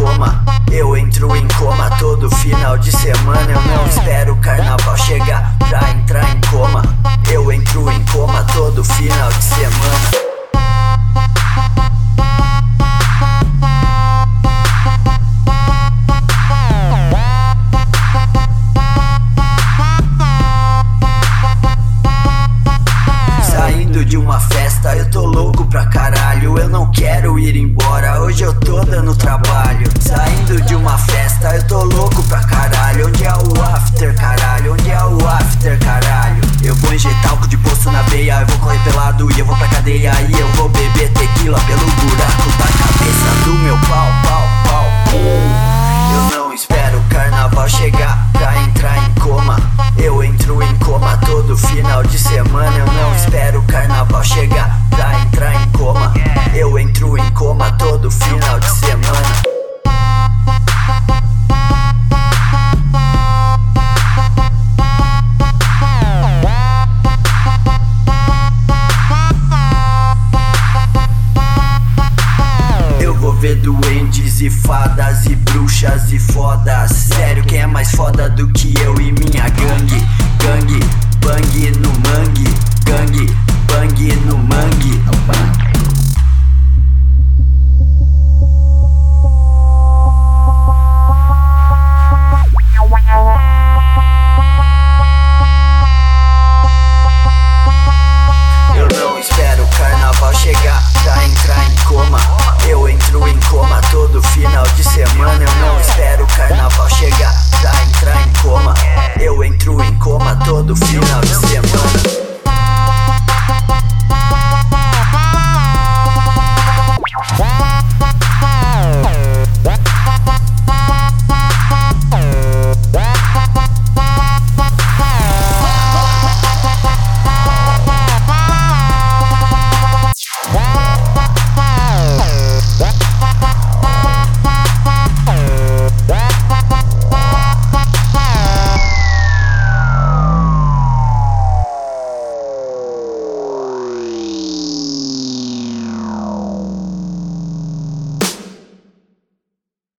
coma. Eu entro em coma todo final de semana. Eu não espero o carnaval chegar pra entrar em coma. Eu entro em coma todo final de semana. De uma festa, eu tô louco pra caralho. Eu não quero ir embora, hoje eu tô dando trabalho. Saindo de uma festa, eu tô louco pra caralho. Onde é o after, caralho? Onde é o after, caralho? Eu vou injetar álcool de poço na veia. Eu vou correr pelado e eu vou pra cadeia. E eu vou beber tequila pelo buraco da cabeça do meu pau, pau, pau. Eu não espero o carnaval chegar pra entrar em coma. Eu entro em coma todo final de semana. Eu não espero o carnaval chegar pra entrar em coma. Eu entro em coma todo final de semana. Eu vou ver duendes e fadas e bruxas e fodas. Sério, quem é mais foda do que eu e minha gangue? Gangue, bang no mangue, gangue,